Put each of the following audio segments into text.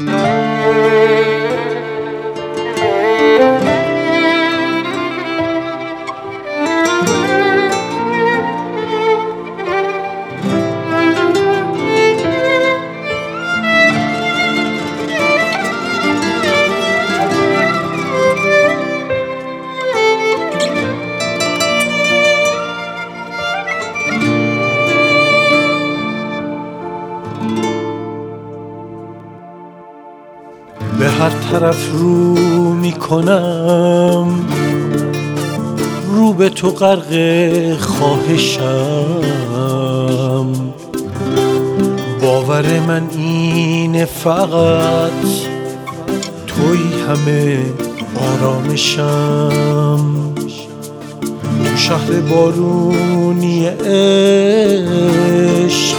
به هر طرف رو میکنم، رو به تو غرق خواهشم. باور من اینه فقط توی همه آرامشم. تو شهر بارونی عشق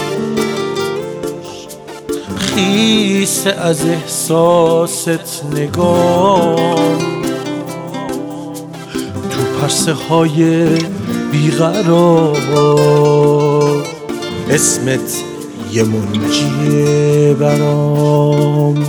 خیس از احساست نگام. تو پرسه های بیقرار اسمت یه منجیه برام.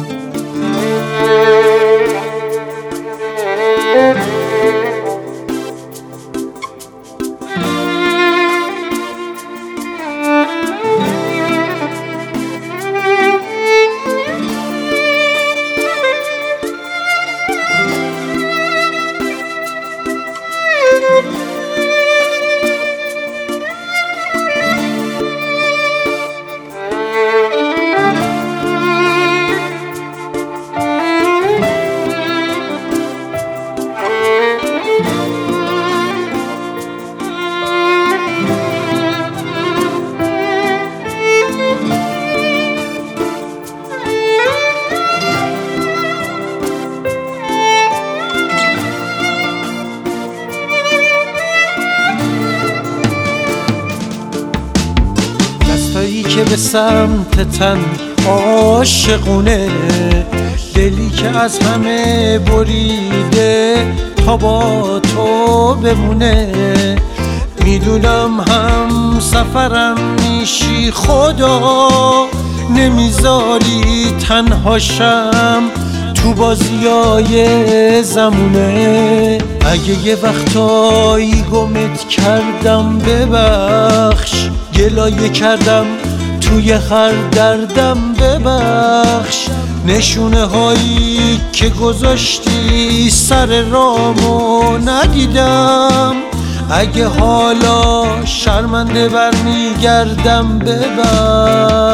دستایی که به سمت تن عاشقونه، دلی که از همه بریده تا با تو بمونه. میدونم هم سفرم میشی، خدا نمیذاری تنهاشم تو بازیای زمونه. اگه یه وقتایی گمت کردم ببخش، گلایه کردم توی هر دردم ببخش. نشونه هایی که گذاشتی سر رامو ندیدم، اگه حالا شرمنده برمیگردم ببخش.